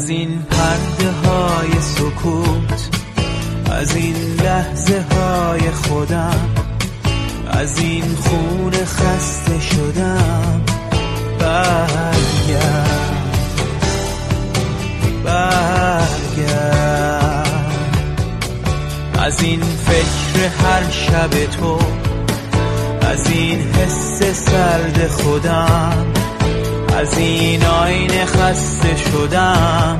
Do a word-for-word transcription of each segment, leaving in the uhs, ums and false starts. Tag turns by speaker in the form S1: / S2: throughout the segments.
S1: از این پرده های سکوت، از این لحظه های خودم، از این خون خسته شدم. برگرد برگرد از این فکر هر شب تو، از این حس سرد خودم، از این آینه خسته شدم.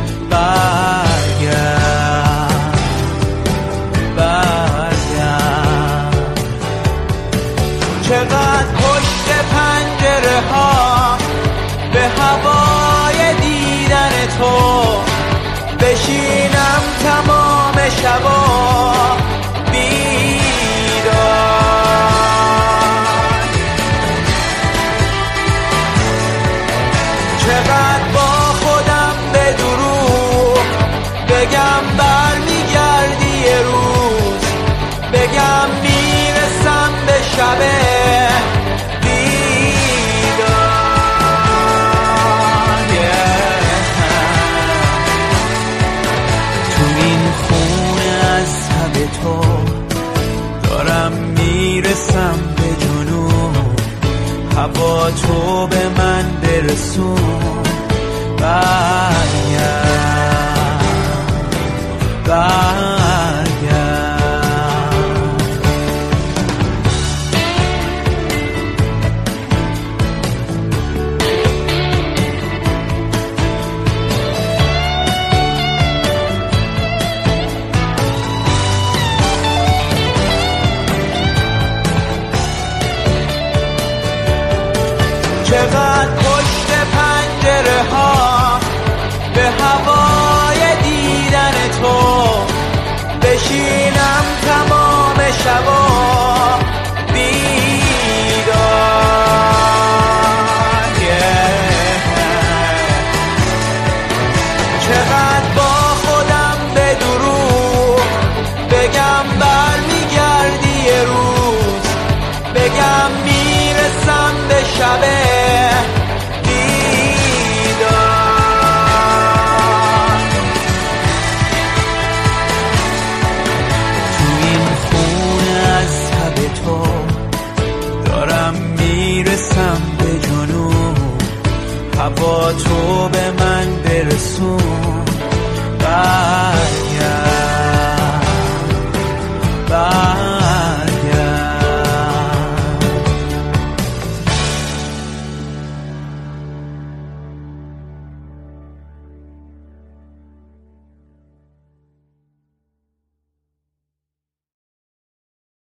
S1: برگرد برگرد چقدر پشت پنجره ها به هوای دیدن تو بشینم تمام شبا بیدار. چقدر با خودم به دروغ بگم برمیگردی یه روز، بگم میرسم به شب بیدار. تو این خونه از تب تو دارم میرسم به جنون، هوا تو به من برسون. برگرد برگرد چقدر پشت پنجره ها به هوای دیدن تو بشینم تمام شبا بیدار. چقدر با خودم به دروغ بگم برمیگردی یه روز، بگم میرسم به شب بیدار. تو این خونه از تب تو دارم میرسم به جنون، هوا تو